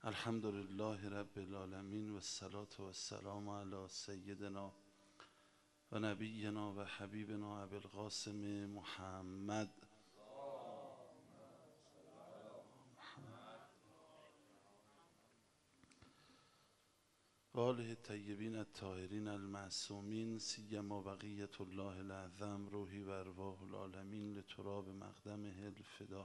الحمد لله رب العالمین و الصلاة و السلام علی سیدنا و نبینا و حبیبنا ابی القاسم محمد و آله الطیبین الطاهرین المعصومین سیما بقیة الله الاعظم روحی و ارواح العالمین لتراب مقدمه الفدا.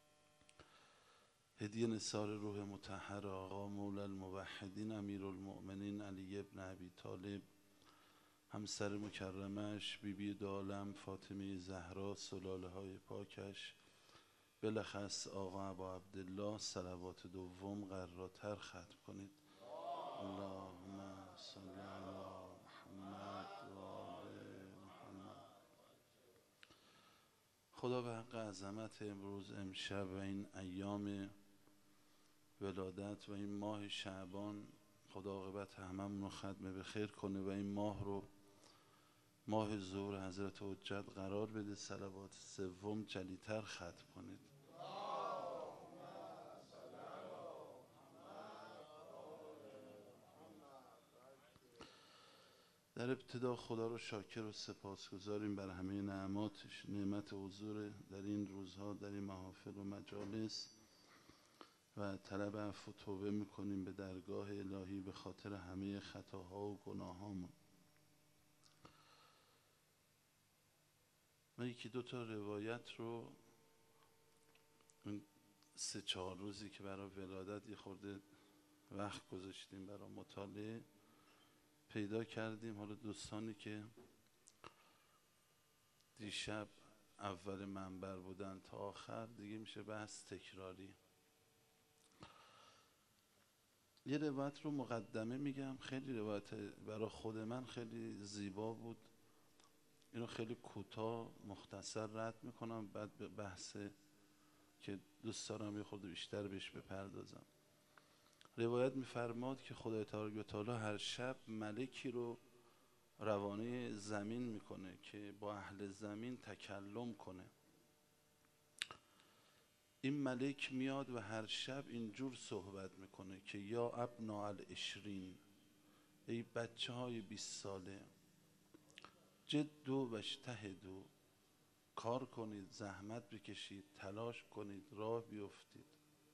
هدیه نثار روح مطهر آقا مولا الموحدین امیر المؤمنین علی ابن ابی طالب، همسر مکرمش بیبی دو عالم فاطمه زهرا، سلاله های پاکش، بلخص آقا ابا عبدالله، صلوات دوم قراتر ختم کنید. اللهم صل علی محمد و آل محمد. خدا به حق عظمت امروز امشب و این ایام ولادت و این ماه شعبان، خدا عاقبت هممون رو ختم به خیر کنه و این ماه رو ماه ظهور حضرت حجت قرار بده. صلوات سوم جلیتر ختم کنید. در ابتدا خدا رو شاکر و سپاسگزاریم بر همه نعماتش، نعمت حضور در این روزها در این محافل و مجالس، و طلب عفو و توبه میکنیم به درگاه الهی به خاطر همه خطاها و گناهامون. من یکی دو تا روایت رو این 3-4 روزی که برای ولادت یه خورده وقت گذاشتیم برای مطالعه پیدا کردیم. حالا دوستانی که دیشب اول منبر بودن تا آخر دیگه میشه بحث تکراری. یه روایت رو مقدمه میگم، خیلی روایت برای خود من خیلی زیبا بود، اینو خیلی کوتاه مختصر رد میکنم، بعد به بحث که دوست دارم یه خورده بیشتر بهش بپردازم. روایت میفرماد که خدای تبارک و تعالی هر شب ملکی رو روانه زمین میکنه که با اهل زمین تکلم کنه. این ملک میاد و هر شب اینجور صحبت میکنه که یا ابناء العشرین، ای بچه های 20 ساله، جدوا و اجتهدوا، کار کنید، زحمت بکشید، تلاش کنید، راه بیفتید.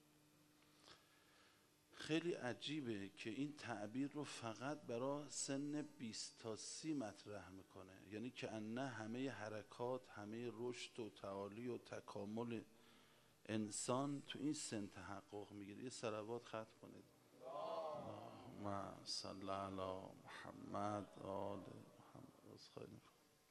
خیلی عجیبه که این تعبیر رو فقط برای سن 20 تا 30 مطرح میکنه، یعنی که انه همه حرکات، همه رشد و تعالی و تکامل انسان تو این سن تحقق میگیره. یه صلوات ختم کنید. اللهم صل علی محمد و آل محمد.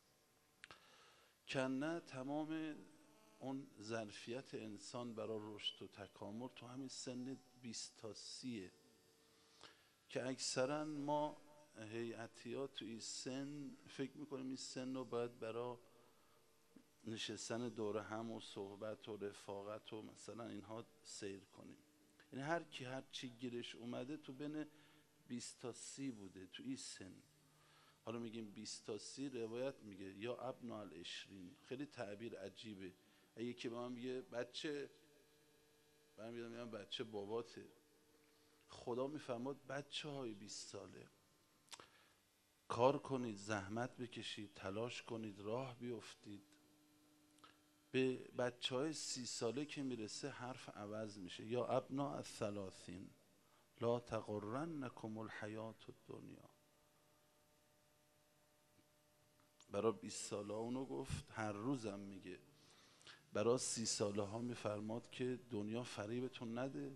کنه تمام اون ظرفیت انسان برای رشد و تکامل تو همین سن 20 تا 30، که اکثرا ما هیئتی ها تو این سن فکر میکنیم این سن رو باید برای نشستن دور هم و صحبت و رفاقت و مثلا اینها سیر کنیم. یعنی هر کی هر چی گیرش اومده تو بین 20 تا 30 بوده تو این سن. حالا میگیم 20 تا 30، روایت میگه یا ابناء العشرین. خیلی تعبیر عجیبه. اگه که به من میگه بچه، من میگم بچه باباته. خدا میفرماد بچه های 20 ساله کار کنید، زحمت بکشید، تلاش کنید، راه بیفتید. به بچه های 30 ساله که میرسه حرف عوض میشه. یا ابناء الثلاثین لا تغرنکم الحیات الدنیا. برای 20 ساله ها اونو گفت، هر روزم میگه. برای 30 ساله ها میفرماد که دنیا فریبتون نده.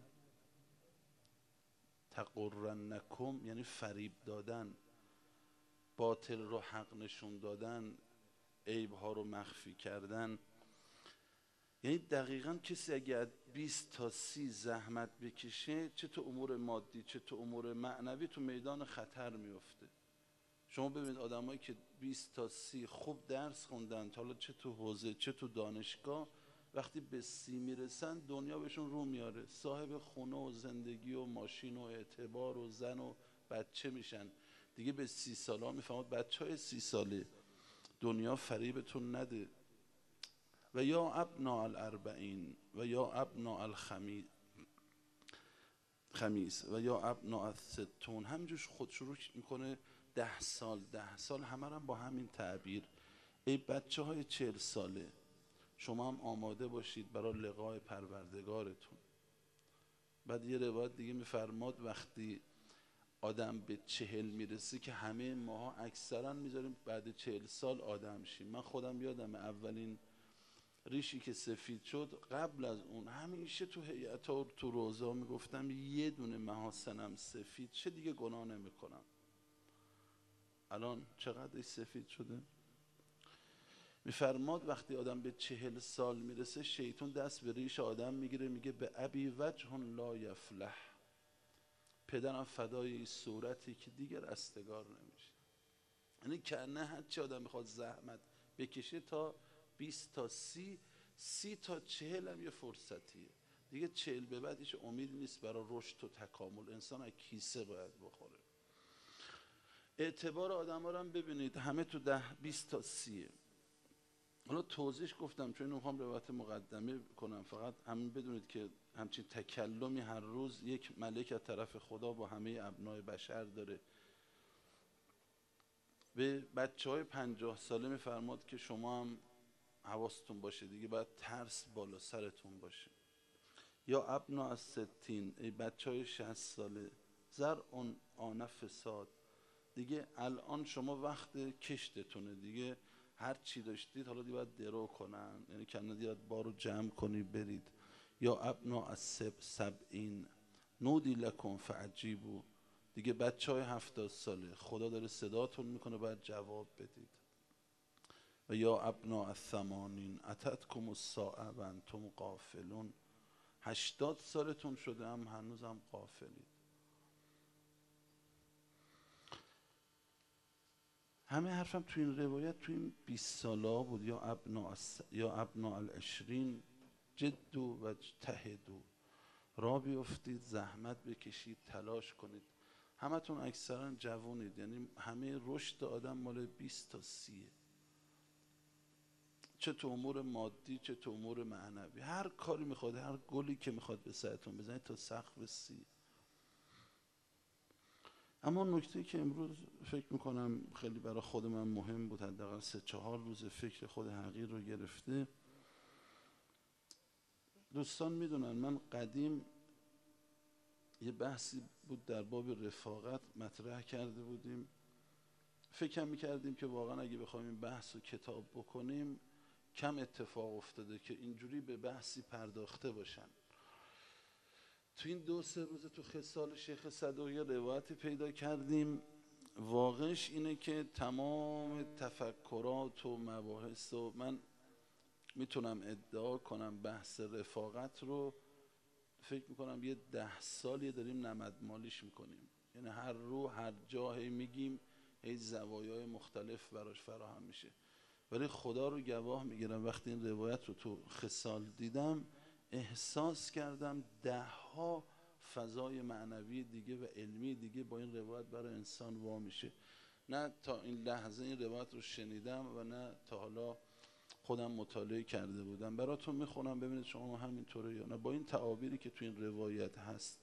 تغرنکم یعنی فریب دادن، باطل رو حق نشون دادن، عیب ها رو مخفی کردن. یعنی دقیقاً کسی اگه 20 تا 30 زحمت بکشه، چه تو امور مادی چه تو امور معنوی، تو میدان خطر میفته. شما ببینید آدمایی که 20 تا 30 خوب درس خوندن، حالا چه تو حوزه چه تو دانشگاه، وقتی به 30 میرسن دنیا بهشون رو میاره، صاحب خونه و زندگی و ماشین و اعتبار و زن و بچه میشن. دیگه به 30 ساله میفهمد بچه های 30 ساله دنیا فریبتون نده. و یا ابناء الاربعین و یا ابناء الخمیس. خمیس و یا ابناء ستون، همینجوش خود شروع میکنه 10 سال همه رو با همین تعبیر. ای بچه های 40 ساله، شما هم آماده باشید برای لقای پروردگارتون. بعد یه روایت دیگه میفرماد وقتی آدم به 40 میرسه که همه ماها اکثرا میذاریم بعد 40 سال آدم شیم. من خودم یادم اولین ریشی که سفید شد، قبل از اون همیشه تو هیئت ها و تو روزا میگفتم یه دونه محاسنم سفید چه دیگه گناه نمیکنم. الان چقدر سفید شده؟ میفرماد وقتی آدم به 40 سال میرسه شیطان دست به ریش آدم میگیره، میگه به ابی وجه لا یفلح، پدرم فدای این صورتی که دیگه رستگار نمیشه. یعنی که نه هرچی آدم میخواد زحمت بکشه تا 20 تا 30 تا 40 هم یه فرصتیه دیگه. 40 به بعدش امید نیست برای رشد و تکامل. انسان از کیسه باید بخوره. اعتبار آدم ها رو هم ببینید همه تو 10-20 تا 30. حالا توضیحش گفتم چون میخوام روایت مقدمه کنم، فقط همین بدونید که همچین تکلمی هر روز یک ملک از طرف خدا با همه ابنای بشر داره. به بچه های 50 ساله میفرماد که شما هم حواستون باشه دیگه، باید ترس بالا سرتون باشه. یا ابنا از 60، ای بچه های 60 ساله، زرع آن فساد، دیگه الان شما وقت کشتتونه دیگه. هر چی داشتید حالا دیگه باید درو کنن، یعنی کنه دیگه بارو جمع کنی برید. یا ابنا از 70، نودی لکن فعجیبو، دیگه بچه های 70 ساله خدا داره صداتون میکنه باید جواب بدید. و یا ابنا از 80، اتتکم الساعه و انتم غافلون، 80 سالتون شده هم هنوزم غافلید. همه حرفم تو این روایت تو این 20 ساله بود. یا ابنا العشرین جدو و اجتهدو، را بیفتید زحمت بکشید تلاش کنید. همتون اکثرا جوانید، یعنی همه رشد آدم مال 20 تا 30، چه تو امور مادی چه تو امور معنوی. هر کاری میخواد، هر گلی که میخواد به سرتون بزنید تا سقف 30. اما نکته که امروز فکر میکنم خیلی برای خود من مهم بود، حداقل 3-4 روز فکر خود حقیر رو گرفته. دوستان میدونن من قدیم یه بحثی بود در باب رفاقت مطرح کرده بودیم. فکر میکردیم که واقعا اگه بخوایم این بحث رو کتاب بکنیم کم اتفاق افتاده که اینجوری به بحثی پرداخته باشن. تو این 2-3 روز تو خصال شیخ صدوقی روایتی پیدا کردیم. واقعش اینه که تمام تفکرات و مباحث و من میتونم ادعا کنم بحث رفاقت رو فکر میکنم یه 10 سالی داریم نمدمالیش میکنیم. یعنی هر رو هر جایی میگیم هی زوایای مختلف براش فراهم میشه. ولی خدا رو گواه میگیرم وقتی این روایت رو تو خصال دیدم احساس کردم 10 فضای معنوی دیگه و علمی دیگه با این روایت برای انسان وا میشه. نه تا این لحظه این روایت رو شنیدم و نه تا حالا خودم مطالعه کرده بودم. براتون میخونم ببینید شما همینطوره یا نه با این تعابیری که تو این روایت هست.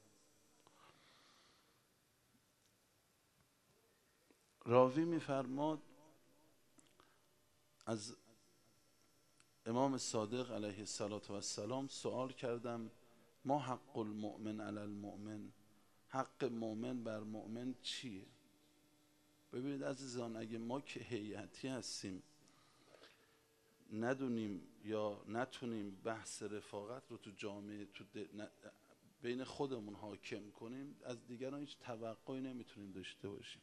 راوی میفرماد از امام صادق علیه السلام سوال کردم ما حق المؤمن علی المؤمن، حق مؤمن بر مؤمن چیه؟ ببینید عزیزان اگه ما که هیئتی هستیم ندونیم یا نتونیم بحث رفاقت رو تو جامعه بین خودمون حاکم کنیم از دیگران هیچ توقعی نمیتونیم داشته باشیم.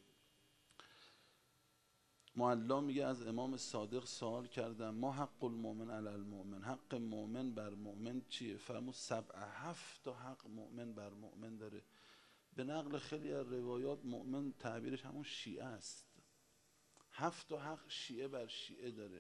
معلا میگه از امام صادق سوال کردم ما حق المؤمن علی المؤمن، حق مؤمن بر مؤمن چیه؟ فرمود 7 تا حق مؤمن بر مؤمن داره. به نقل خیلی از روایات مؤمن تعبیرش همون شیعه است. 7 تا حق شیعه بر شیعه داره.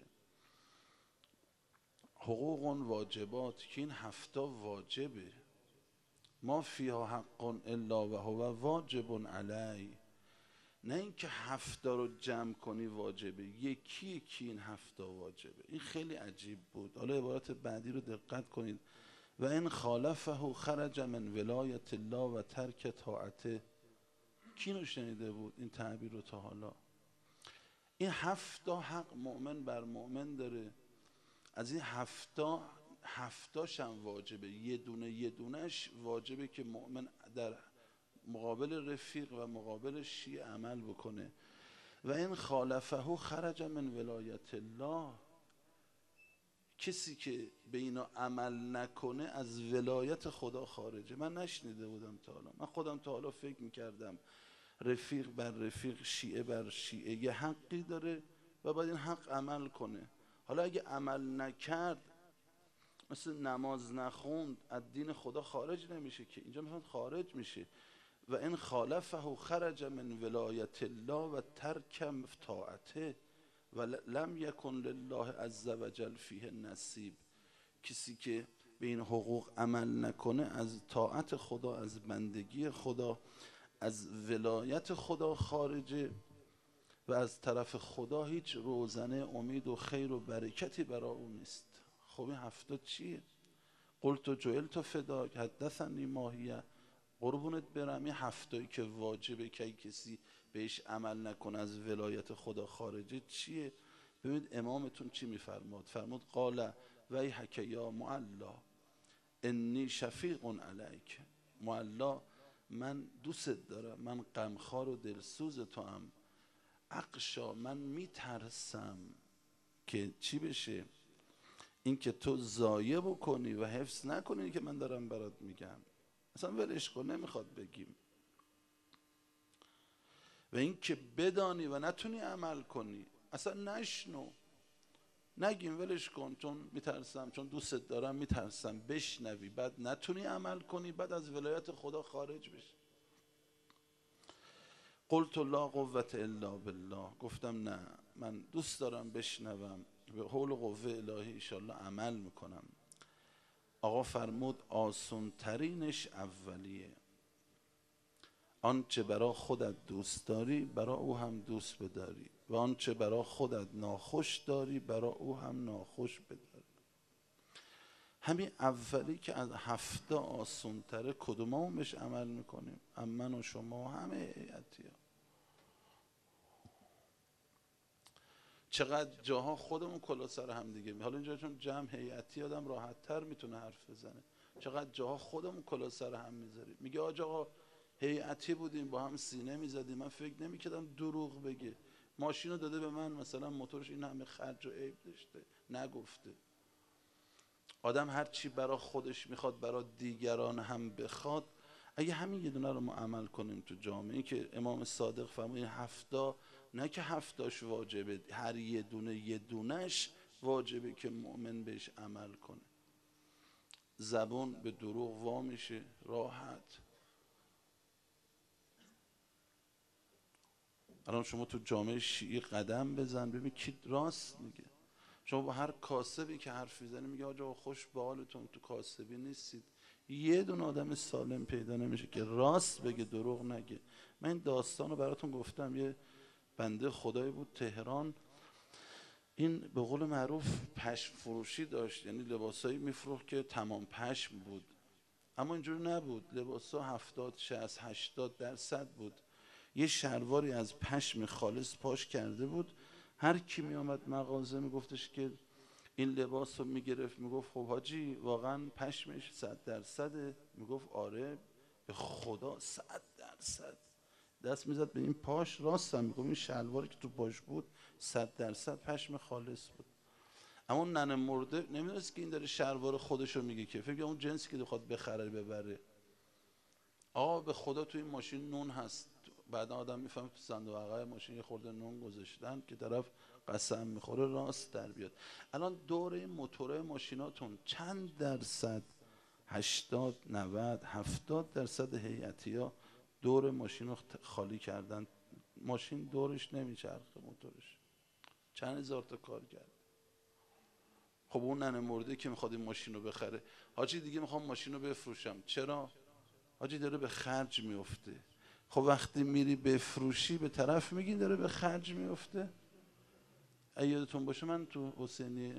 حقوق واجبات که این 7 تا واجبه. ما فیها حق الا و هو واجب علی، نه اینکه 7 تا رو جمع کنی واجبه، یکی یکی این 7 تا واجبه. این خیلی عجیب بود. حالا عبارت بعدی رو دقت کنید و این خالفه خرج من ولایت الله و ترک طاعته. کی رو شنیده بود این تعبیر رو تا حالا؟ این 7 حق مؤمن بر مؤمن داره. از این 7 هم واجبه، یه دونهش واجبه که مؤمن در مقابل رفیق و مقابل شیعه عمل بکنه. و این خالفه خرج من ولایت الله، کسی که به اینا عمل نکنه از ولایت خدا خارجه. من نشنیده بودم تا حالا، من خودم تا حالا فکر میکردم رفیق بر رفیق، شیعه بر شیعه یه حقی داره و باید این حق عمل کنه. حالا اگه عمل نکرد، مثل نماز نخوند، از دین خدا خارج نمیشه که، اینجا مثلا خارج میشه. و این خالفه خرج من ولایت الله و ترک طاعته و لم یکن لله عز وجل فیه نصیب. کسی که به این حقوق عمل نکنه از طاعت خدا، از بندگی خدا، از ولایت خدا خارجه و از طرف خدا هیچ روزنه امید و خیر و برکتی برای اون نیست. خب این 7 چیه؟ قلت جعلت فداک حدثنی ماهیه. قربونت برم، این 7 که واجبه که کسی بهش عمل نکنه از ولایت خدا خارجه چیه؟ ببینید امامتون چی میفرماد؟ فرمود قال ویحک یا معلا انی شفیق علیک. معلا، من دوست دارم، من غمخوار و دلسوز تو هم. اقشا، من میترسم که چی بشه؟ این که تو ضایع بکنی و حفظ نکنی که من دارم برات میگم. اصلا ولش کن، نمیخواد بگیم. و این که بدانی و نتونی عمل کنی، اصلا نشنو، نگیم ولش کن چون میترسم، چون دوست دارم میترسم، بشنوی بعد نتونی عمل کنی، بعد از ولایت خدا خارج بشی. قلت لا قوة الا بالله. گفتم نه، من دوست دارم بشنوم، به حول و قوه الهی انشالله عمل میکنم. آقا فرمود آسون ترینش اولیه. آنچه برا خودت دوست داری برا او هم دوست بداری و آنچه برا خودت ناخوش داری برا او هم ناخوش بداری. همین اولی که از 7 آسون تره، کدوممون بهش عمل میکنیم؟ من و شما و همه هیئتی ها. چقدر جاها خودمون کلا سر هم دیگه حالا اینجا چون جمع هیئتی آدم راحت تر میتونه حرف بزنه، چقدر جاها خودمون کلا سر هم میذاریم. میگه آقا هیئتی بودیم با هم سینه میزدیم، من فکر نمیکردم دروغ بگه، ماشین رو داده به من مثلا موتورش این همه خرج و عیب داشته، نگفته. آدم هر چی برا خودش میخواد برا دیگران هم بخواد. اگه همین یه دونه رو ما عمل کنیم تو جامعه، که امام صادق فرمود این 7 نه که 7 واجبه، هر یه دونهش واجبه که مؤمن بهش عمل کنه. زبون به دروغ وا میشه راحت. الان شما تو جامعه شیعی قدم بزن ببین کی راست میگه. شما با هر کاسبی که حرف میزنی میگه آقا خوش به حالتون، تو کاسبی نیستید. یه دونه آدم سالم پیدا نمیشه که راست بگه دروغ نگه. من این داستان رو براتون گفتم. یه بنده خدایی بود تهران، این به قول معروف پشم فروشی داشت، یعنی لباسایی میفروخت که تمام پشم بود، اما اینجوری نبود. لباسا 70 60 80% بود. یه شلواری از پشم خالص پاش کرده بود. هر کی می آمد مغازه میگفتش که این لباس رو میگرفت، میگفت خب حاجی واقعا پشمش 100%؟ میگفت آره به خدا 100%. دست میزد به این پاش، راستم میگفت این شلواری که تو پاش بود 100% پشم خالص بود. اما اون ننه مرده نمیدونست که این داره شلوار خودشو میگه، که فکر اون جنسی که بخواد بخره ببره. آقا به خدا تو این ماشین نون هست. بعد آدم میفهمه تو صندوق عقب ماشین یه خورده نون گذاشتن که طرف قسم میخوره راست در بیاد. الان دوره موتورهای ماشیناتون چند درصد؟ 80 90 70% هیئتی ها دور ماشین رو خالی کردن. ماشین دورش نمیچرخه، موتورش چند هزار تا کار کرد. خب اون ننه مرده که میخواد این ماشین رو بخره، حاجی دیگه میخوام ماشین رو بفروشم. چرا؟ حاجی داره به خرج میفته. خب وقتی میری بفروشی به طرف میگی داره به خرج میفته. اگه یادتون باشه من تو حسینی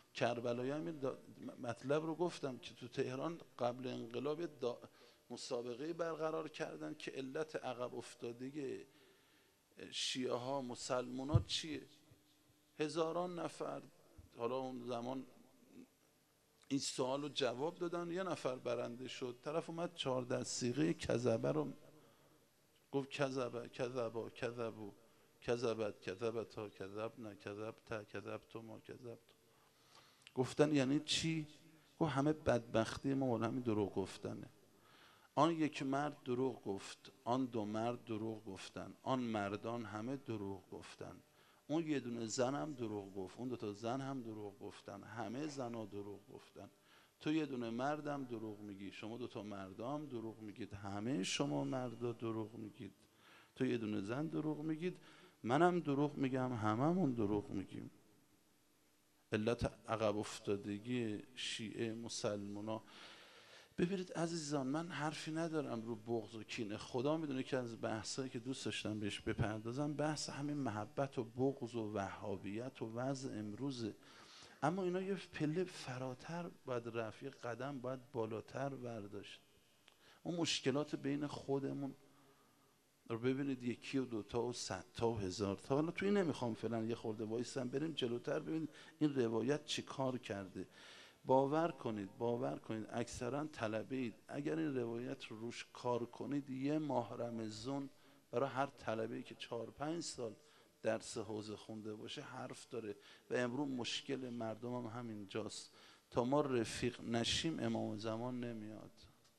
کربلایی هم مطلب رو گفتم که تو تهران قبل انقلاب مسابقه برقرار کردن که علت عقب افتادگی شیعه ها مسلمانات چیه. هزاران نفر حالا اون زمان این سوال رو جواب دادن، یه نفر برنده شد. طرف اومد 14 صیغه کذبه رو گفت، کذبه کذبا کذبو کذبت کذبتا کذبنا کذبتا کذبتو ما کذبت. گفتن یعنی چی؟ گفت همه بدبختی ما اون همین دروغ گفتنه. آن یک مرد دروغ گفت، آن دو مرد دروغ گفتن، آن مردان همه دروغ گفتن، اون یه دونه زن هم دروغ گفت، اون دوتا زن هم دروغ گفتن، همه زنها دروغ گفتن. تو یه دونه مردم دروغ میگی، شما دوتا مردا هم دروغ میگید، همه شما مردا دروغ میگید. تو یه دونه زن دروغ میگید، منم دروغ میگم، هممون دروغ میگیم. علت عقب افتادگی شیعه مسلمانا. ببینید عزیزان، من حرفی ندارم رو بغض و کینه. خدا میدونه که از بحثایی که دوست داشتم بهش بپردازم بحث همین محبت و بغض و وهابیت و وضع امروزه. اما اینا یه پله فراتر باید رفت، یه قدم باید بالاتر برداشت. اون مشکلات بین خودمون رو ببینید، یکی و دوتا و 100 تا و 1000 تا. حالا توی نمیخوام فعلا، یه خورده وایسم بریم جلوتر ببینید این روایت چی کار کرده. باور کنید اکثرا طلبه اید، اگر این روایت رو روش کار کنید، یه ماه رمضان برای هر طلبه‌ای که 4-5 سال درس حوزه خونده باشه حرف داره. و امروز مشکل مردم هم همینجاست، تا ما رفیق نشیم امام زمان نمیاد.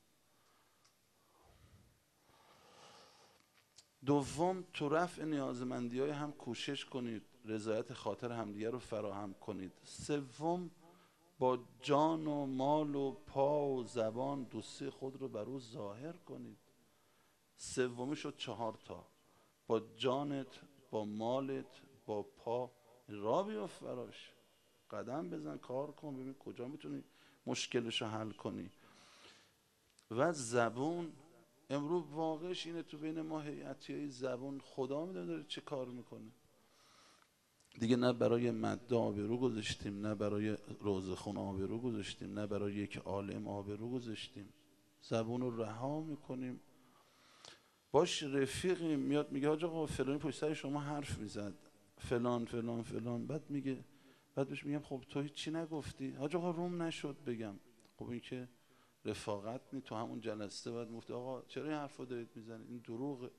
دوم، تو رفع نیازمندی های هم کوشش کنید، رضایت خاطر همدیگه رو فراهم کنید. سوم، با جان و مال و پا و زبان دوستی خود رو بر او ظاهر کنید. سومی شد 4 تا. با جانت، با مالت، با پا را بیفت فراش، قدم بزن، کار کن، ببین کجا میتونی مشکلش رو حل کنی. و زبون، امروز واقعش اینه تو بین ما هیئتیای زبون خدا میدونه داره چه کار میکنه. دیگه نه برای مده آبرو گذاشتیم، نه برای روزخون آبرو گذاشتیم، نه برای یک عالم آبرو گذاشتیم. زبون رو رها میکنیم. باش رفیقیم، میاد میگه حاج آقا فلانی پشت سر شما حرف میزد، فلان فلان فلان. بعد بهش میگم خب تو هیچی نگفتی. حاج آقا روم نشد بگم. خب این که رفاقت نی. تو همون جلسه باید مفتی آقا چرا این حرفو دارید میزنید، این دروغه.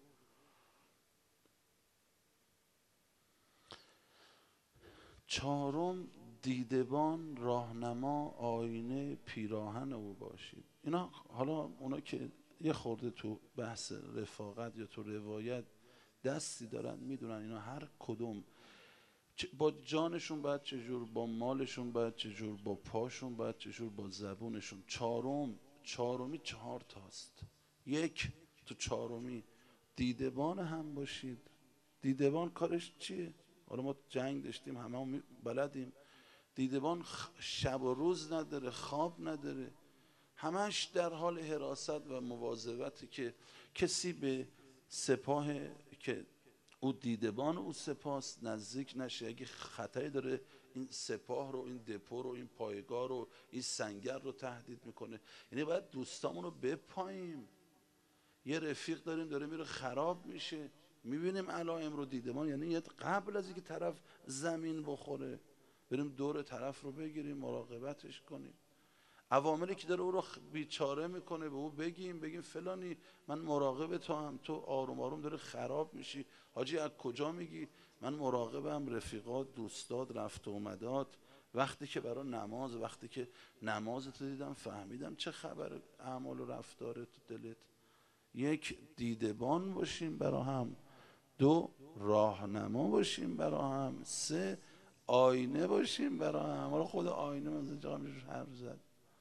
چهارم، دیدبان، راهنما، آینه، پیراهن او باشید. اینا حالا اونا که یه خورده تو بحث رفاقت یا تو روایت دستی دارن میدونن اینا هر کدوم با جانشون باید چجور، با مالشون باید چجور، با پاشون باید چجور، با زبونشون. چهارمی 4 تاست. یک، تو چهارمی دیدبان هم باشید. دیدبان کارش چیه؟ حالا ما جنگ داشتیم، همه بلدیم. دیدبان شب و روز نداره، خواب نداره، همش در حال حراست و مواظبت که کسی به سپاه که او دیدبان او سپاس نزدیک نشه. اگه خطری داره این سپاه رو، این دپو رو، این پایگاه رو، این سنگر رو تهدید میکنه. یعنی باید دوستامون رو بپاییم. یه رفیق داریم داره میره خراب میشه، میبینیم علائم رو. دیدمان یعنی قبل از اینکه طرف زمین بخوره بریم دور طرف رو بگیریم، مراقبتش کنیم. عواملی که داره او رو بیچاره میکنه به او بگیم فلانی من مراقب تو هم، تو آروم آروم داره خراب میشی. حاجی از کجا میگی؟ من مراقبم، رفیقات، دوستات، رفت و اومدات. وقتی که برای نماز، وقتی که نمازت دیدم فهمیدم چه خبر اعمال و رفتار تو دلت. یک، دیدبان باشیم برا هم. دو، راهنما باشیم برا هم. سه، آینه باشیم برا هم. حالا خود آینه من اینجا میشه حرف زد.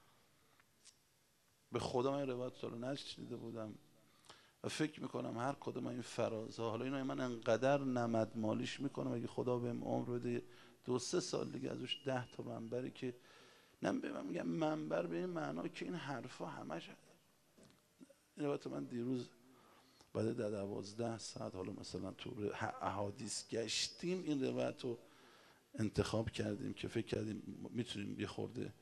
به خدا من روایت رو نشنیده بودم و فکر میکنم هر کدوم این فرازها، حالا اینا من انقدر نمد مالیش میکنم اگه خدا بهم عمر بده 2-3 سال دیگه ازش 10 تا منبری که من میگم منبر به این معنا که این حرفا همش. این روایت من دیروز بعد 12 ساعت حالا مثلا تو احادیث گشتیم این روایت رو انتخاب کردیم که فکر کردیم میتونیم یه خورده،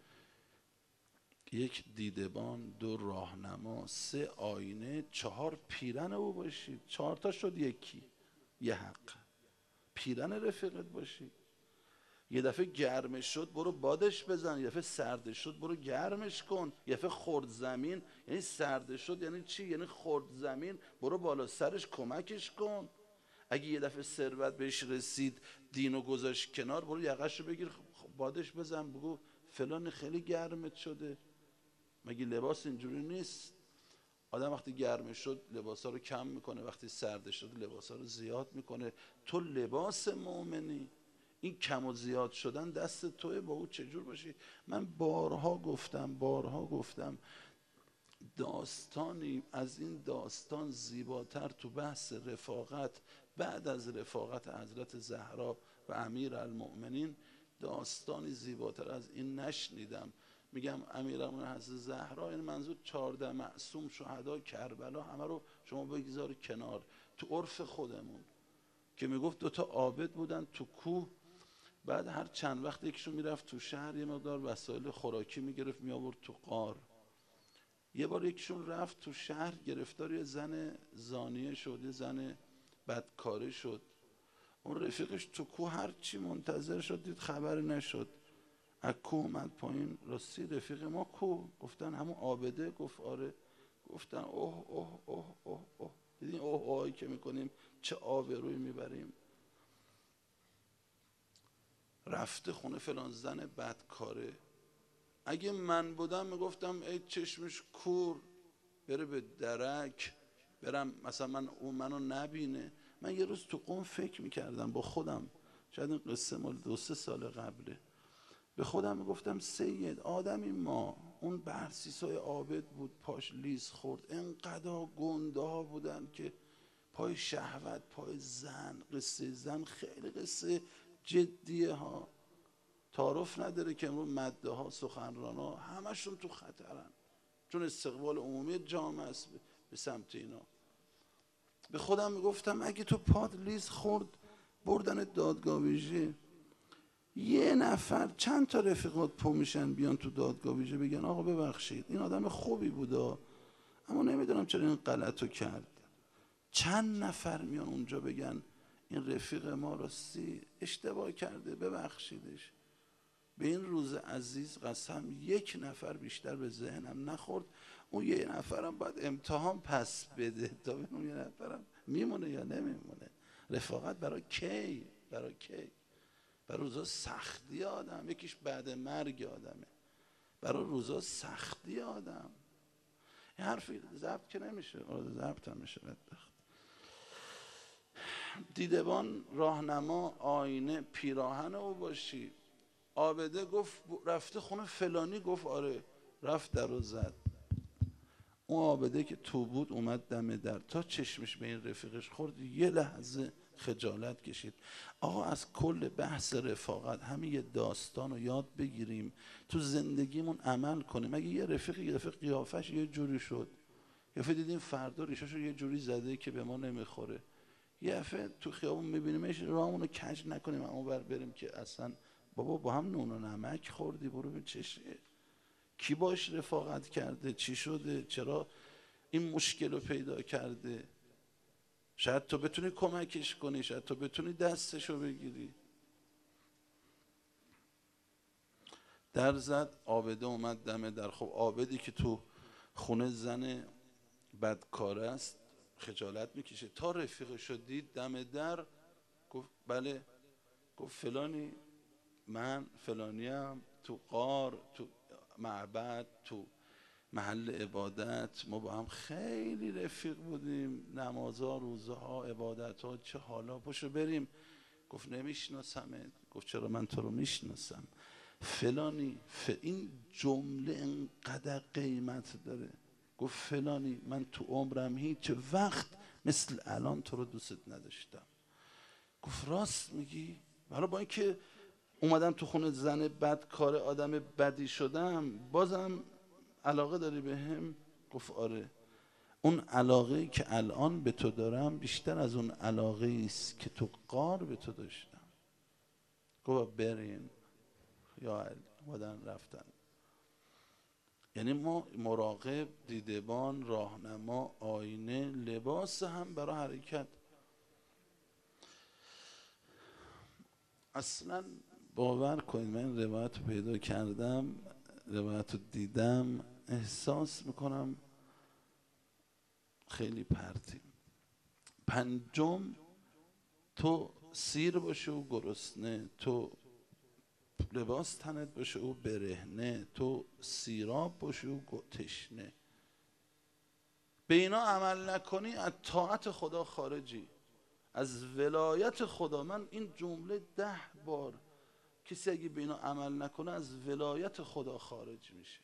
1 دیدبان، 2 راهنما، 3 آینه، 4 پیرن او باشید. 4 تا شد یکی، یه حق. پیرن رفیقت باشی. یه دفعه گرمش شد برو بادش بزن، یه دفعه سردش شد برو گرمش کن، یه دفعه خورد زمین، یعنی سردش شد یعنی چی؟ یعنی خورد زمین، برو بالا سرش کمکش کن. اگه یه دفعه ثروت بهش رسید دینو گذاشت کنار، برو یقش رو بگیر بادش بزن، بگو فلان خیلی گرمت شده. مگه لباس اینجوری نیست؟ آدم وقتی گرمش شد لباسا رو کم میکنه، وقتی سردش شد لباسا رو زیاد میکنه. تو لباس مؤمنی. این کم و زیاد شدن دست توه، با او چجور باشی. من بارها گفتم داستانی از این داستان زیباتر تو بحث رفاقت بعد از رفاقت حضرت زهرا و امیرالمؤمنین داستانی زیباتر از این نشنیدم. میگم امیرالمؤمنین حضرت زهرا، این منظور 14 معصوم شهدا کربلا، همه رو شما بگذار کنار. تو عرف خودمون که میگفت 2 تا عابد بودن تو کوه، بعد هر چند وقت یکیشون میرفت تو شهر یه مقدار وسایل خوراکی میگرفت میآورد تو غار. یه بار یکیشون رفت تو شهر گرفتار یه زن زانیه شد، یه زن بدکاره شد. اون رفیقش تو کوه هر چی منتظر شد دید خبری نشد. از کوه اومد پایین، راستی رفیق ما کو؟ گفتن همون عابده. گفت آره. گفتن اوه اوه اوه اوه اوه. دیدین اوه اوهی که میکنیم چه آبرویی میبریم. رفته خونه فلان زن بدکاره. اگه من بودم میگفتم ای چشمش کور، بره به درک، برم مثلا اون منو نبینه. من یه روز تو قم فکر میکردم با خودم، شاید این قصه مال 2-3 سال قبله، به خودم میگفتم سید آدمی ما، اون برسیسای عابد بود پاش لیز خورد، انقدر گنده ها بودن که پای شهوت، پای زن، قصه زن خیلی قصه جدیه ها. تعارف نداره که امروز مده ها، سخنران ها همشون تو خطرن، چون استقبال عمومی جامعه است به سمت اینا. به خودم میگفتم اگه تو پاد لیز خورد بردن دادگاه ویژه، یه نفر چند تا رفیقات پا میشن بیان تو دادگاه ویژه بگن آقا ببخشید این آدم خوبی بودا اما نمیدونم چرا این غلطو کرد. چند نفر میان اونجا بگن این رفیق ما راستی اشتباه کرده ببخشیدش. به این روز عزیز قسم 1 نفر بیشتر به ذهنم نخورد. اون 1 نفرم باید امتحان پس بده تا ببینم اون 1 نفرم میمونه یا نمیمونه. رفاقت برای کی؟ برای کی؟ برای روزا سختی آدم. یکیش بعد مرگ آدمه، برای روزا سختی آدم. این حرفی ضبط که نمیشه، ضبط هم میشه بدبخت. دیدبان، راهنما، آینه، پیراهن او باشی. عابده گفت رفته خونه فلانی، گفت آره. رفت در رو زد. اون عابده که تو بود اومد دم در، تا چشمش به این رفیقش خورد یه لحظه خجالت کشید. آقا از کل بحث رفاقت همین یه داستان رو یاد بگیریم، تو زندگیمون عمل کنیم. اگه یه رفیق قیافش یه جوری شد، یه دفعه دیدیم فردا ریشاشو یه جوری زده که به ما نمیخوره، یه دفعه تو خیابون میبینیمش راهمون رو کج نکنیم اما بریم که اصلا بابا با هم نون و نمک خوردی، برو به چشه. کی باش رفاقت کرده؟ چی شده؟ چرا این مشکل رو پیدا کرده؟ شاید تو بتونی کمکش کنی، شاید تو بتونی دستش رو بگیری. در زد، عابده اومد دم در. خب عابدی که تو خونه زن بدکاره است خجالت میکشه. تا رفیقش رو دید دم در گفت بله. گفت فلانی، من فلانیم، تو غار، تو معبد، تو محل عبادت ما با هم خیلی رفیق بودیم، نمازها، روزها، عبادتها، چه حالا پاشو بریم. گفت نمیشناسمت. گفت چرا من تو رو میشناسم فلانی. این جمله انقدر قیمت داره. گفت فلانی من تو عمرم هیچ وقت مثل الان تو رو دوست نداشتم. گفت راست میگی؟ حالا با اینکه اومدم تو خونه زن بد کار آدم بدی شدم بازم علاقه داری به هم؟ گفت آره. اون علاقه‌ای که الان به تو دارم بیشتر از اون علاقه‌ای است که تو غار به تو داشتم. گفت برین. یا علی بودن رفتن. یعنی ما مراقب، دیدبان، راهنما، آینه، لباس هم برای حرکت. اصلا باور کنید من این روایت رو پیدا کردم، روایت رو دیدم، احساس میکنم خیلی پرتیم. پنجم، تو سیر باشه و گرسنه، تو لباس تنت باشه و برهنه، تو سیراب باشه و تشنه، به اینا عمل نکنی از طاعت خدا خارجی، از ولایت خدا. من این جمله 10 بار، کسی اگه به اینا عمل نکنه از ولایت خدا خارج میشه.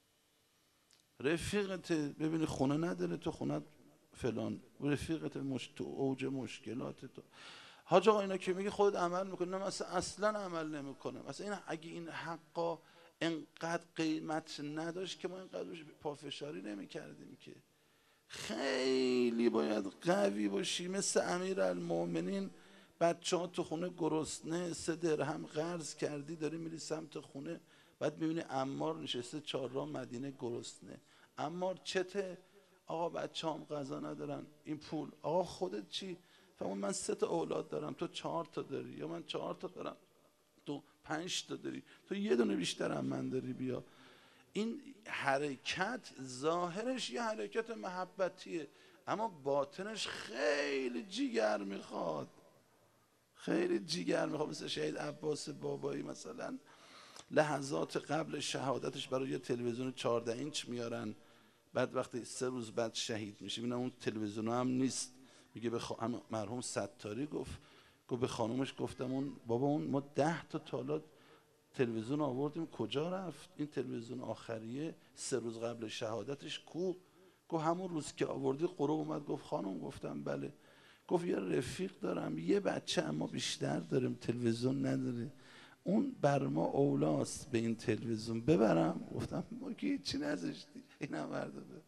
رفیقت ببینی خونه نداره، تو خونه فلان، رفیقت تو اوج مشکلات تو، حاج آقا اینا که میگه خودت عمل میکنی، نه مثلا اصلا عمل نمیکنه. مثلا این اگه این حقا انقدر قیمت نداشت که ما اینقدر پافشاری نمیکردیم که. خیلی باید قوی باشی مثل امیرالمومنین. بچه ها تو خونه گرسنه، 3 درهم قرض کردی داری میری سمت خونه، بعد میبینی عمار نشسته 4 راه مدینه گرسنه. عمار چته؟ آقا بچه هم غذا ندارن. این پول آقا خودت چی؟ فهمون من 3 تا اولاد دارم، تو 4 تا داری، یا من 4 تا دارم تو 5 تا داری، تو 1 دونه بیشتر هم من داری، بیا. این حرکت ظاهرش یه حرکت محبتیه، اما باطنش خیلی جیگر میخواد، خیلی جیگر میخواد. مثل شهید عباس بابایی مثلا لحظات قبل شهادتش برای یه تلویزیون 14 اینچ میارن، بعد وقتی 3 روز بعد شهید میشه میبینن اون تلویزیون هم نیست، میگه به مرحوم ستاری گفت به خانومش گفتم اون بابا اون ما 10 تا تالار تلویزیون آوردیم کجا رفت؟ این تلویزیون آخریه 3 روز قبل شهادتش کو؟ گفت همون روز که آوردی قروب اومد. گفت خانم، گفتم بله. گفت یه رفیق دارم یه بچه اما بیشتر داریم تلویزیون نداره، اون بر ما اولاست به این تلویزیون ببرم؟ گفتم ما که هیچی نذاشتی، اینم برده ببر.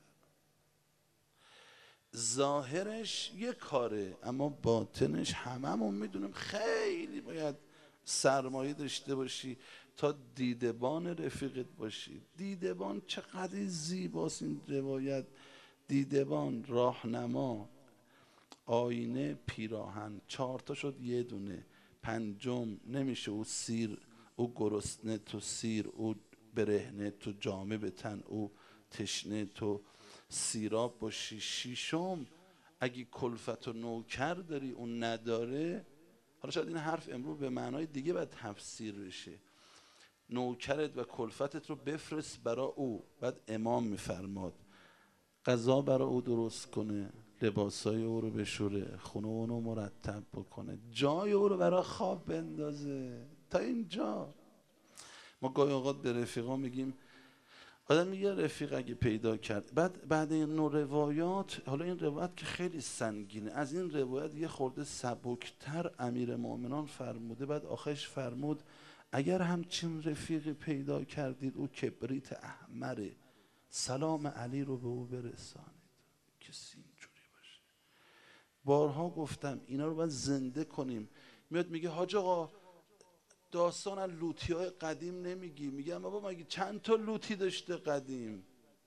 ظاهرش یه کاره اما باطنش هممون میدونیم خیلی باید سرمایه داشته باشی تا دیدبان رفیقت باشی. دیدبان چقدر زیباست این روایت. دیدبان، راهنما، آینه، پیراهن، 4 تا شد 1 دونه. پنجم نمیشه او سیر، او گرسنه تو سیر، او برهنه تو جامه به تن، او تشنه تو سیراب باشی. ششم اگه کلفت و نوکر داری اون نداره، حالا شاید این حرف امروز به معنای دیگه باید تفسیر بشه، نوکرت و کلفتت رو بفرست برا او. بعد امام میفرماد غذا برا او درست کنه، لباسای او رو بشوره، خونه اونو مرتب بکنه، جای او رو برا خواب بندازه. تا اینجا ما گاهی اوقات به رفیقا میگیم، آدم میگه رفیق اگه پیدا کرد، بعد این نوع روایات، حالا این روایت که خیلی سنگینه، از این روایت یه خورده سبکتر امیر مومنان فرموده. بعد آخرش فرمود اگر همچین رفیقی پیدا کردید او کبریت احمره، سلام علی رو به او برسانید. کسی اینجوری باشه. بارها گفتم اینا رو باید زنده کنیم. میاد میگه حاج آقا داستان از لوتی های قدیم نمیگی؟ میگم بابا مگه چند تا لوتی داشته قدیم؟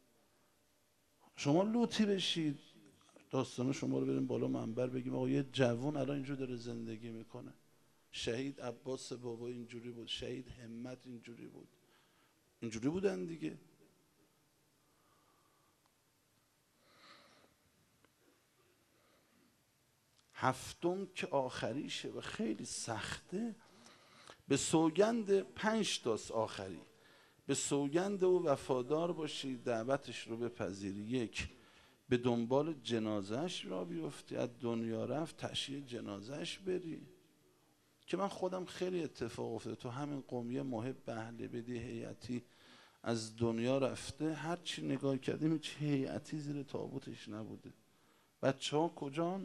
شما لوتی بشید، داستان شما رو بریم بالا منبر بگیم آقا یه جوون الان اینجور داره زندگی میکنه. شهید عباس بابا اینجوری بود، شهید همت اینجوری بود، اینجوری بودن دیگه. هفتم که آخریشه و خیلی سخته، به سوگند 5 تاست آخری، به سوگند او وفادار باشی، دعوتش رو بپذیری. 1 به دنبال جنازش را بیفتی، از دنیا رفت تشییع جنازش بری. که من خودم خیلی اتفاق افتاده تو همین قومیه، محب اهل بدی هیئتی از دنیا رفته، هر چی نگاه کردیم هیچ هیئتی زیر تابوتش نبوده. بچه ها کجان؟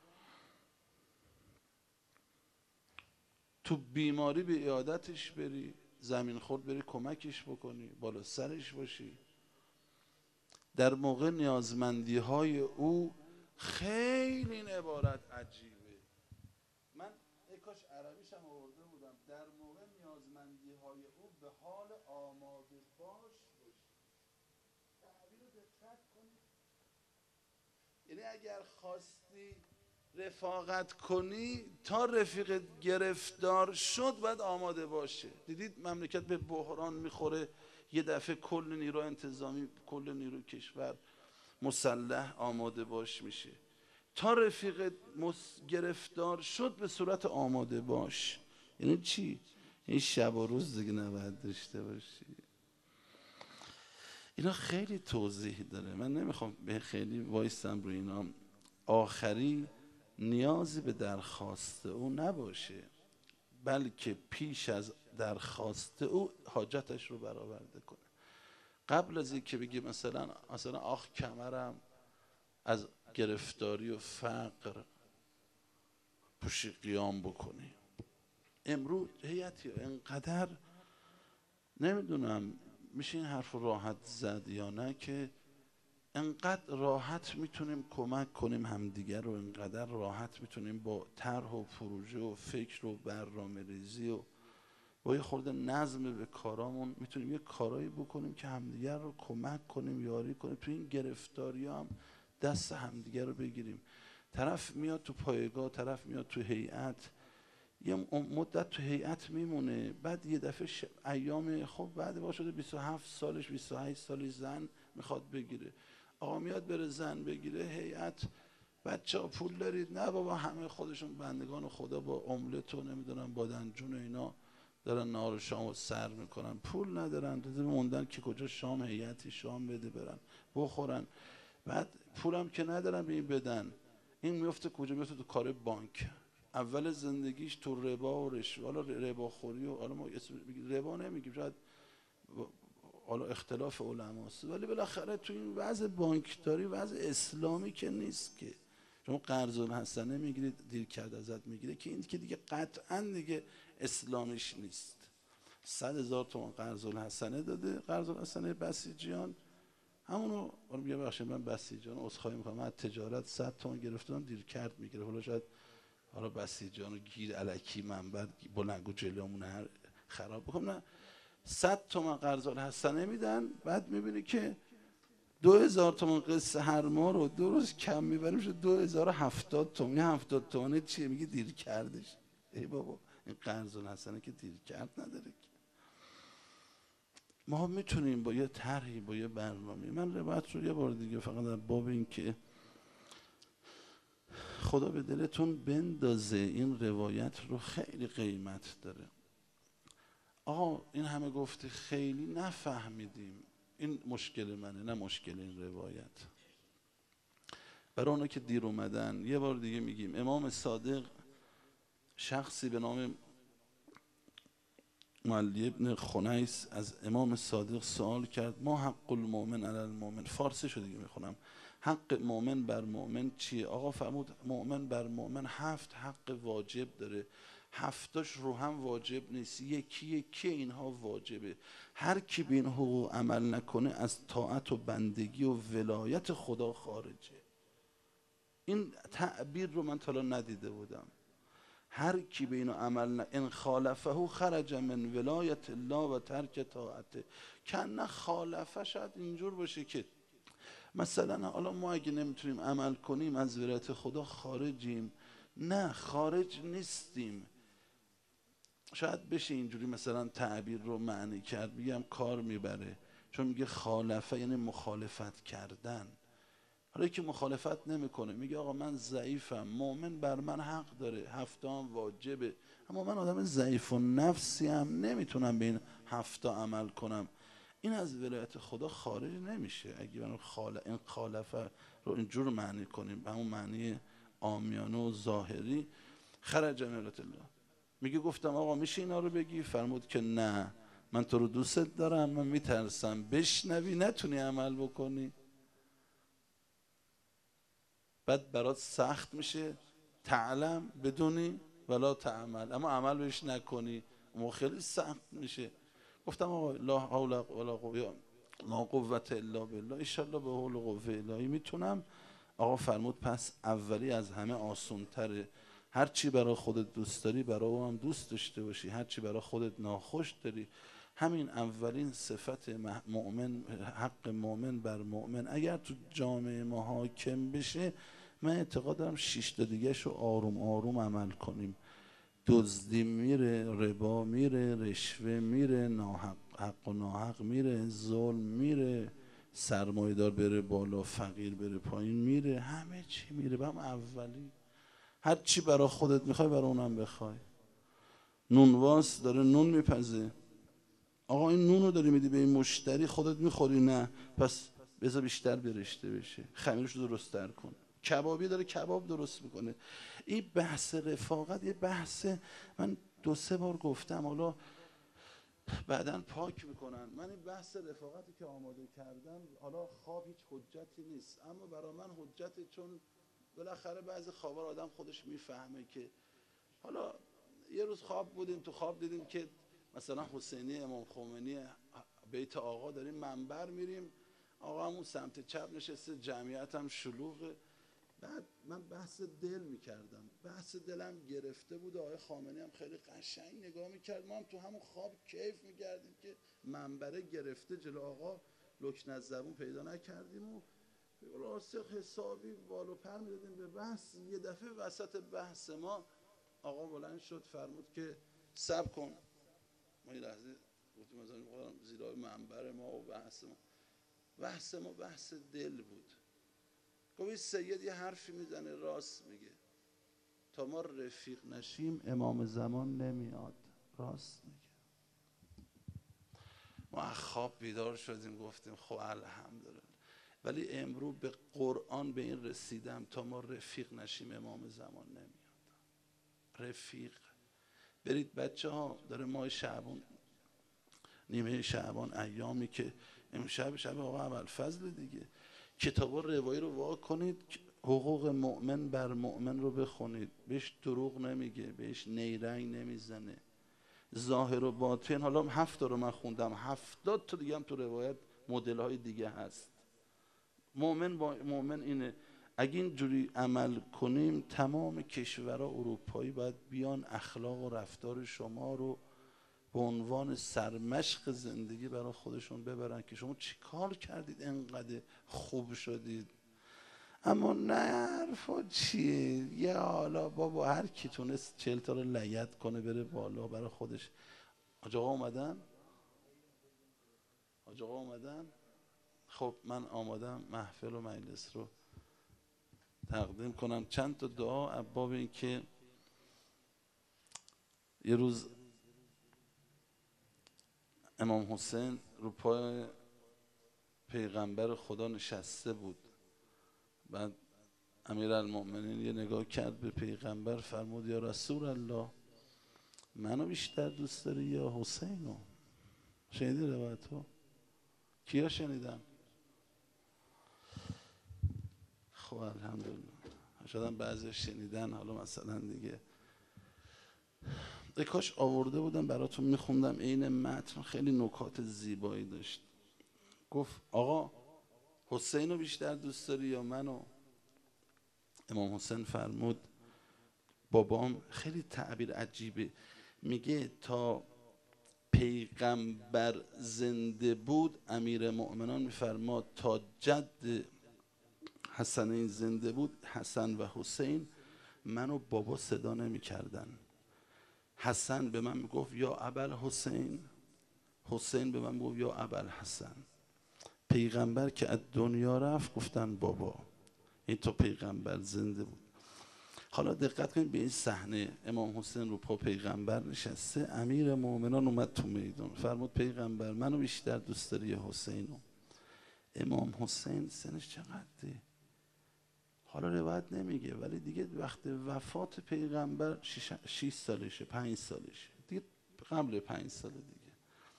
تو بیماری به عیادتش بری، زمین خورد بری کمکش بکنی، بالا سرش باشی، در موقع نیازمندی های او. خیلی این عبارت عجیبه، من ای کاش عربیش هم آورده بودم. در موقع به حال آماده باش باشی. تعبیر رو دقت کنید. یعنی اگر خواستی رفاقت کنی تا رفیق گرفتار شد باید آماده باشه. دیدید مملکت به بحران میخوره، یه دفعه کل نیرو انتظامی، کل نیرو کشور مسلح آماده باش میشه. تا رفیق گرفتار شد به صورت آماده باش. یعنی چی؟ این شب و روز دیگه نباید داشته باشی. اینا خیلی توضیح داره، من نمیخوام به خیلی وایستم روی اینا. آخری نیازی به درخواست او نباشه، بلکه پیش از درخواست او حاجتش رو برآورده کنه. قبل از اینکه بگی مثلا آخ کمرم از گرفتاری و فقر پوشی قیام بکنی. امروز هیئتی انقدر نمیدونم میشه این حرف راحت زد یا نه، که انقدر راحت میتونیم کمک کنیم همدیگر رو، انقدر راحت میتونیم با طرح و پروژه و فکر و برنامه ریزی و با یه خورده نظم به کارامون میتونیم یه کارایی بکنیم که همدیگر رو کمک کنیم، یاری کنیم تو این گرفتاری هم دست همدیگر رو بگیریم. طرف میاد تو پایگاه، طرف میاد تو هیئت، یه مدت تو هیئت میمونه، بعد یه دفعه ایام خب بعد با شده 27 سالش 28 سالش زن میخواد بگیره. آقا میاد بره زن بگیره، هیئت بچه ها پول دارید؟ نه بابا همه خودشون بندگان خدا با املت و نمیدونم بادنجون و اینا دارن نهار و شام و سر میکنن، پول ندارن، موندن که کجا شام هیئتی شام بده برن بخورن. بعد پولم که ندارن به این بدن، این میفته کجا؟ میفته تو کار بانک. اول زندگیش تو ربا و رشوه، حالا ربا خوری و حالا ما ربا نمیگیم، شاید حالا اختلاف علماست، ولی بالاخره تو این وضع بانکداری وضع اسلامی که نیست که. شما قرض الحسنه میگیرید دیر کرد ازت میگیره، که این که دیگه قطعا دیگه اسلامیش نیست. 100,000 تومان قرض الحسنه داده، قرض الحسنه بسیجیان همونو، یه بخش من بسیجیان عذرخواهی میکنم، من تجارت 100 تومان گرفتم دیر کرد میگیره، حالا شاید حالا بسیجیانو گیر الکی منبر بلنگو جلومون هر خراب بکنم، نه 100 تومان قرض الحسنه میدن، بعد میبینی که 2000 تومان قصه هر ماه رو 2 روز کم میبریم شد 2070 تومان. 70 تومانه چیه؟ میگه دیر کردش. ای بابا این قرض الحسنه که دیر کرد نداره که. ما میتونیم با یه طرحی با یه برنامه، من روایت رو یه بار دیگه فقط در باب این که خدا به دلتون بندازه، این روایت رو خیلی قیمت داره. آقا این همه گفته خیلی نفهمیدیم، این مشکل منه نه مشکل این روایت. برای اونا که دیر اومدن یه بار دیگه میگیم، امام صادق شخصی به نام معلی ابن خنیس از امام صادق سوال کرد ما حق المؤمن علی المؤمن، فارسی شو دیگه میخونم، حق مؤمن بر مؤمن چیه؟ آقا فرمود مؤمن بر مؤمن 7 حق واجب داره، 7تاش رو هم واجب نیست، یکی اینها واجبه. هر کی به این حقوق عمل نکنه از طاعت و بندگی و ولایت خدا خارجه. این تعبیر رو من تا الان ندیده بودم. هر کی به اینو عمل ان خالفه خرج من ولایت الله و ترک طاعته. کنه خالفه شاید اینجور باشه که مثلا حالا ما اگه نمیتونیم عمل کنیم از ولایت خدا خارجیم. نه خارج نیستیم. شاید بشه اینجوری مثلا تعبیر رو معنی کرد، بگم کار میبره، چون میگه خالفه یعنی مخالفت کردن. حالا که مخالفت نمیکنه میگه آقا من ضعیفم، مؤمن بر من حق داره، 7 هم واجبه، اما من آدم ضعیف و نفسی هم نمیتونم به این 7 عمل کنم، این از ولایت خدا خارج نمیشه. اگه من این خالفه رو اینجور معنی کنیم به همون معنی عامیانه و ظاهری، خرج من ولایت الله. میگه گفتم آقا میشه اینا رو بگی؟ فرمود که نه، من تو رو دوست دارم، من میترسم بشنوی نتونی عمل بکنی، بعد برات سخت میشه، تعلم بدونی ولا تعمل، اما عمل بهش نکنی اما خیلی سخت میشه. گفتم آقا لا حول ولا قوة الا بالله، ان شاء الله به حول و قوه الهی میتونم. آقا فرمود پس اولی از همه آسون تره، هر چی برای خودت دوست داری برای او هم دوست داشته باشی، هر چی برای خودت ناخوش داری همین اولین صفت مؤمن، حق مؤمن بر مؤمن اگر تو جامعه ما حاکم بشه، من اعتقاد دارم 6 تا دیگه‌شو آروم آروم عمل کنیم. دزدی میره، ربا میره، رشوه میره، حق و ناحق میره، ظلم میره، سرمایه دار بره بالا، فقیر بره پایین میره، همه چی میره. بهم اولی هر چی برا خودت میخوای برا اونم بخوای. نونواس داره نون میپزه، آقا این نونو داری میدی به این مشتری، خودت میخوری؟ نه. پس بذار بیشتر برشته بشه، خمیرش رو درست تر کن. کبابی داره کباب درست میکنه. این بحث رفاقت یه بحث، من 2-3 بار گفتم، حالا بعدن پاک میکنن. من این بحث رفاقتی که آماده کردم، حالا خواب هیچ حجتی نیست، اما برای من حجته، چون بالاخره بعضی خوابا آدم خودش میفهمه که، حالا یه روز خواب بودیم، تو خواب دیدیم که مثلا حسینی امام خمینی بیت آقا داریم منبر میریم، آقا همون سمت چپ نشسته، جمعیت هم شلوغه. بعد من بحث دل میکردم، بحث دلم گرفته بود، آقای خامنه‌ای هم خیلی قشنگ نگاه میکرد، ما هم تو همون خواب کیف میکردیم که منبره گرفته جلو آقا، لکنه از زبون پیدا نکردیم و راسته حسابی بالو پر میدادیم به بحث. یه دفعه وسط بحث ما آقا بلند شد فرمود که صبر کن. ما یه لحظه گفتیم مثلا زیرای منبر ما و بحث ما بحث دل بود. گفت سید یه حرفی میزنه راست میگه، تا ما رفیق نشیم امام زمان نمیاد. راست میگه. ما از خواب بیدار شدیم گفتیم خب الحمدلله، ولی امروز به قرآن به این رسیدم تا ما رفیق نشیم امام زمان نمیاد. رفیق برید بچه ها، داره ماه شعبان، نیمه شعبان، ایامی که امشب شب آقا ابوالفضل دیگه، کتابا روایی رو وا کنید، حقوق مؤمن بر مؤمن رو بخونید، بهش دروغ نمیگه، بهش نیرنگ نمیزنه، ظاهر و باطن. حالا 7 تا رو من خوندم، 70 تا دیگه هم تو روایت مدل های دیگه هست. مؤمن با مؤمن اینه. اگه اینجوری عمل کنیم تمام کشورها اروپایی باید بیان اخلاق و رفتار شما رو به عنوان سرمشق زندگی برای خودشون ببرن که شما چی کار کردید انقدر خوب شدید. اما نه، حرفا چیه؟ یه حالا بابا هر کی تونست 40 تا رو لگد کنه بره بالا برای خودش. حاج آقا اومدن؟ حاج آقا اومدن؟ خب من آمادم محفل و مجلس رو تقدیم کنم. چند تا دعا ابواب این که یه روز امام حسین رو پای پیغمبر خدا نشسته بود، بعد امیرالمؤمنین یه نگاه کرد به پیغمبر، فرمود یا رسول الله منو بیشتر دوست داری یا حسینو؟ شنیدی روایتو؟ کیا شنیدن؟ خب الحمدلله، شاید بعضی شنیدن. حالا مثلا دیگه کاش آورده بودم براتون میخوندم عین متن، خیلی نکات زیبایی داشت. گفت آقا حسین رو بیشتر دوست داری یا منو؟ امام حسین فرمود بابام، خیلی تعبیر عجیبه، میگه تا پیغمبر زنده بود امیر مؤمنان میفرماد تا جد حسنین زنده بود، حسن و حسین منو بابا صدا نمی کردن. حسن به من میگفت یا ابوالحسین، حسین به من میگفت یا ابوالحسن. پیغمبر که از دنیا رفت گفتن بابا. این تا پیغمبر زنده بود. حالا دقت کنید به این صحنه، امام حسین رو پا پیغمبر نشسته، امیر مومنان اومد تو میدان، فرمود پیغمبر منو بیشتر دوست داری یا حسینو؟ امام حسین سنش چقدره؟ حالا روایت نمیگه، ولی دیگه وقت وفات پیغمبر 6 سالشه، 5 سالشه دیگه، قبل 5 سال دیگه.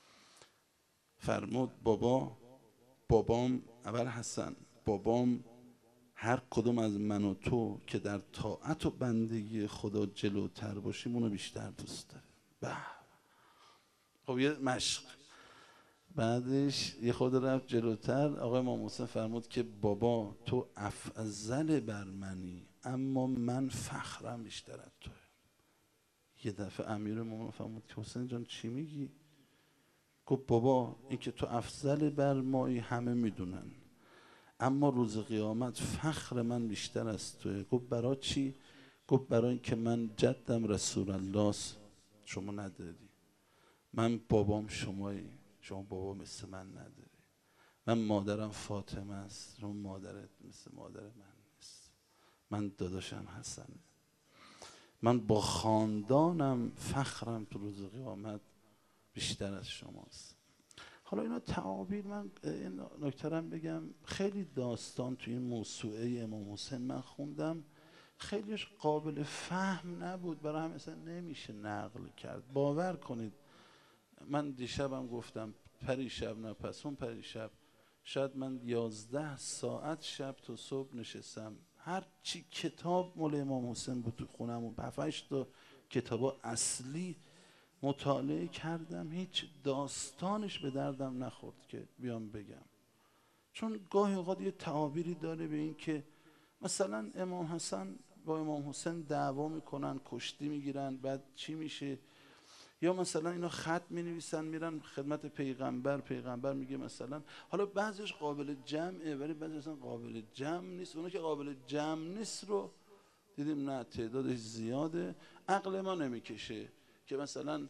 فرمود بابام اول حسن، بابام هر کدوم از من و تو که در طاعت و بندگی خدا جلوتر باشیم اونو بیشتر دوست داره. خب یه مشق. بعدش یه خود رفت جلوتر، آقای امام حسین فرمود که بابا تو افضل بر منی، اما من فخرم بیشتر از توه. یه دفعه امیر مومنین فرمود که حسین جان چی میگی؟ گفت بابا این که تو افضل بر مایی همه میدونن، اما روز قیامت فخر من بیشتر از توه. گفت برای چی؟ گفت برای اینکه من جدم رسول الله است، شما نداری. من بابام شمایی، شما بابا مثل من نداری. من مادرم فاطمه است، شما مادرت مثل مادر من نیست. من داداشم حسنه. من با خاندانم فخرم تو روز قیامت بیشتر از شماست. حالا اینا تعابیر، من این نکترم بگم، خیلی داستان توی این موسوعه امام حسین من خوندم، خیلیش قابل فهم نبود، برای هم اصلا نمیشه نقل کرد. باور کنید من دیشبم گفتم، پریشب نه پس اون پریشب، شاید من 11 ساعت شب تا صبح نشستم، هر چی کتاب مال امام حسین بود تو خونم و 7-8 تا کتاب اصلی مطالعه کردم، هیچ داستانش به دردم نخورد که بیام بگم. چون گاهی اوقات یه تعابیری داره به این که مثلا امام حسن با امام حسین دعوا میکنن، کشتی میگیرن، بعد چی میشه؟ یا مثلا اینا خط مینویسن میرن خدمت پیغمبر، پیغمبر میگه مثلا، حالا بعضیش قابل جمعه ولی بعضیش اصلا قابل جمع نیست. اونا که قابل جمع نیست رو دیدیم نه تعدادش زیاده، عقل ما نمیکشه که مثلا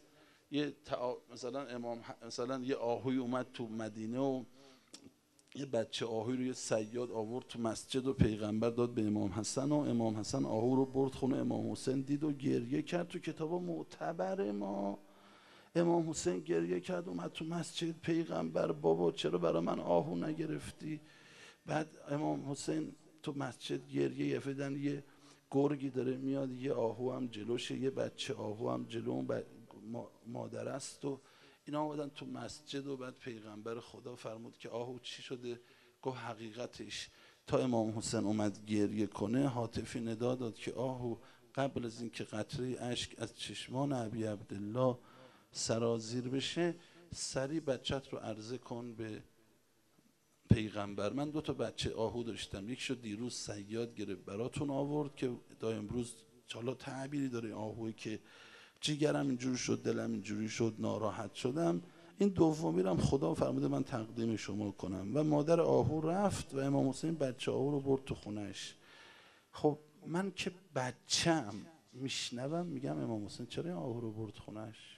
مثلا یه آهوی اومد تو مدینه و یه بچه آهوی رو یه صیاد آورد تو مسجد و پیغمبر داد به امام حسن و امام حسن آهو رو برد خونه امام حسین، دید و گریه کرد. تو کتابا معتبر ما امام حسین گریه کرد، اومد تو مسجد، پیغمبر بابا چرا برای من آهو نگرفتی؟ بعد امام حسین تو مسجد گریه، یفدن یه گرگی داره میاد، یه آهو هم جلوشه، یه بچه آهو هم جلو مادر است و اینا آمدن تو مسجد و بعد پیغمبر خدا فرمود که آهو چی شده؟ گفت حقیقتش تا امام حسین اومد گریه کنه هاتفی ندا داد که آهو قبل از اینکه قطره اشک از چشمان ابی عبدالله سرازیر بشه سری بچت رو عرضه کن به پیغمبر. من 2 تا بچه آهو داشتم، یک شو دیروز صیاد گرفت براتون آورد که تا امروز حالا تعبیری داره آهوی که جیگرم اینجوری شد، دلم اینجوری شد، ناراحت شدم. این دومی رو خدا فرموده من تقدیم شما کنم. و مادر آهو رفت و امام حسین بچه آهو رو برد تو خونش. خب من که بچم میشنوم میگم امام حسین چرا این آهو رو برد خونش؟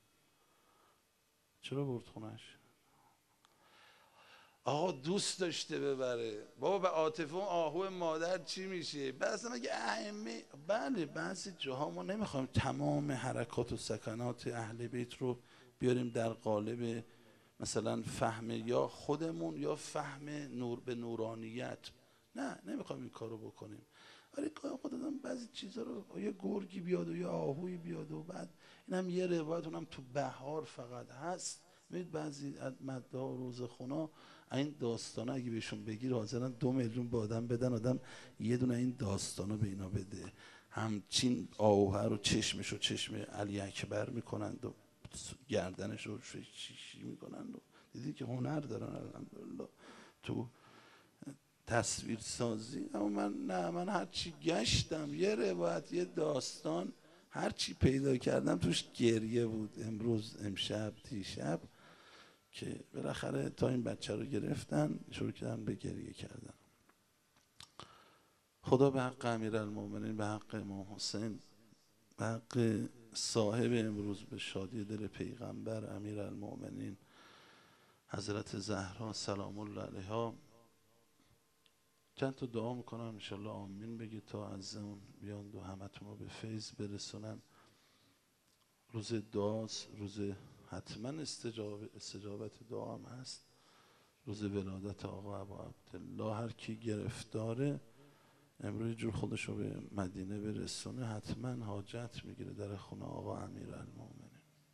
چرا برد خونش؟ آقا دوست داشته ببره بابا، به عاطفه اون آهو مادر چی میشه؟ بس مگه ائمه، بله بعضی جاها ما نمیخوایم تمام حرکات و سکنات اهل بیت رو بیاریم در قالب مثلا فهم یا خودمون یا فهم نور به نورانیت، نه نمیخوایم این کارو بکنیم. ولی گاهی خود آدم بعضی چیزا رو، یه گرگی بیاد و یه آهوی بیاد و بعد اینم یه روایت اونم تو بهار فقط هست، میدید بعضی مدعا و روزخونا این داستانا اگه بهشون بگیر حاضرن 2 میلیون به آدم بدن، آدم یه دونه این داستانا به اینا بده. همچین آوهر رو چشمش و چشم علی اکبر میکنند و گردنش رو شیشی میکنند و دیدی که هنر دارن الحمدلله تو تصویر سازی. اما من هرچی گشتم یه روایت یه داستان هرچی پیدا کردم توش گریه بود. امروز امشب دیشب که بالاخره تا این بچه رو گرفتن شروع کردن به گریه کردن. خدا به حق امیرالمومنین، به حق امام حسین، به حق صاحب امروز به شادی دل پیغمبر امیرالمومنین حضرت زهرا سلام الله علیها چند تا دعا میکنم انشالله آمین بگید تا از اون بیان و همتون رو به فیض برسونن. روز دعاست، روز حتما استجابت دعا هم هست، روز ولادت آقا ابا عبدالله. هر کی گرفتاره امروز جور خودش رو به مدینه برسونه حتما حاجت میگیره در خونه آقا امیرالمومنین.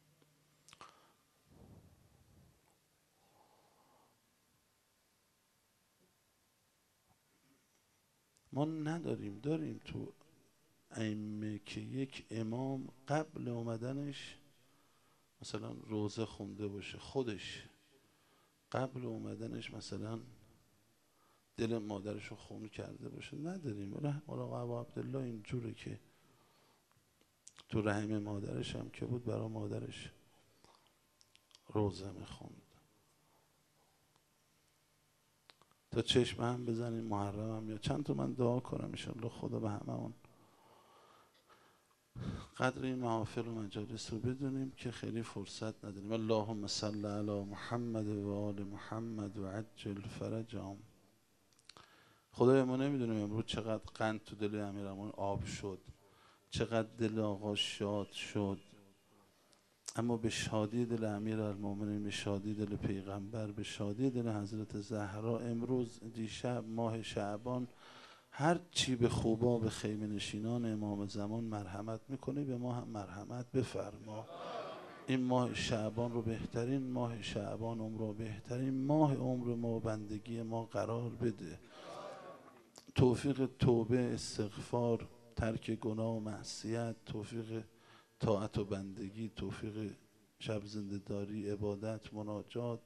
ما نداریم، داریم تو ائمه که یک امام قبل اومدنش مثلا روزه خونده باشه، خودش قبل اومدنش مثلا دل مادرش رو خون کرده باشه، نداریم. رحم الله ابا عبدالله اینجوره که تو رحم مادرش هم که بود برای مادرش روزه میخوند تا چشم هم بزنیم محرم هم یا چند تا من دعا کنم انشالله خدا به هممون قدر این محافل و مجالس رو بدونیم که خیلی فرصت نداریم. اللهم صل علی محمد و آل محمد و عجل فرجهم. خدای ما نمیدونیم امروز چقدر قند تو دل امیرالمومنین آب شد، چقدر دل آقا شاد شد، اما به شادی دل امیرالمومنین، به شادی دل پیغمبر، به شادی دل حضرت زهرا امروز دیشب ماه شعبان هر چی به خوبا به خیمه نشینان امام زمان مرحمت میکنه به ما هم مرحمت بفرما. این ماه شعبان رو بهترین ماه شعبان عمر رو بهترین ماه عمر ما و بندگی ما قرار بده. توفیق توبه، استغفار، ترک گناه و معصیت، توفیق طاعت و بندگی، توفیق شب زنده داری، عبادت، مناجات،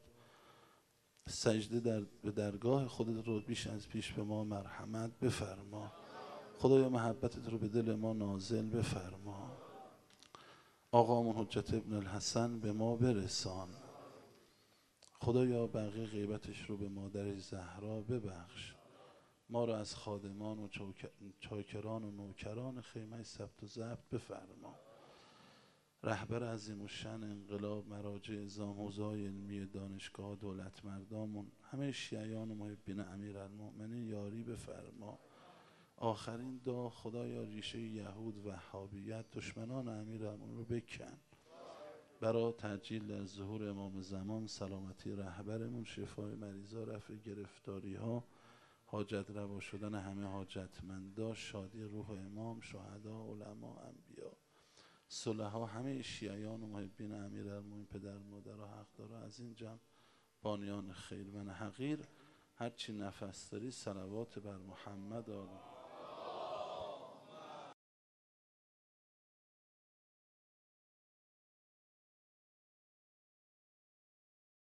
سجده به درگاه خودت رو بیش از پیش به ما مرحمت بفرما. خدایا محبتت رو به دل ما نازل بفرما. آقامون حجت ابن الحسن به ما برسان. خدایا بقیه غیبتش رو به مادر زهرا ببخش. ما رو از خادمان و چاکران و نوکران خیمه ثبت و ضبط بفرما. رهبر عظیم الشأن انقلاب، مراجع اعظام، حوزه‌های علمی دانشگاه، دولت مردامون، همه شیعیان و محبین امیرالمومنین یاری بفرما. آخرین دعا خدایا ریشه یهود وهابیت دشمنان امیرالمومنین رو بکن. برای تعجیل در ظهور امام زمان، سلامتی رهبرمون، شفای مریضا، رفع گرفتاری ها، حاجت روا شدن همه حاجتمندا، شادی روح امام، شهدا، علما، انبیا، صلحا، همه شیعیان و محبین امیرالمومنین، پدر مادر و حقدارا از این جمع بانیان خیر. من حقیر هرچی نفس داری صلوات بر محمد آل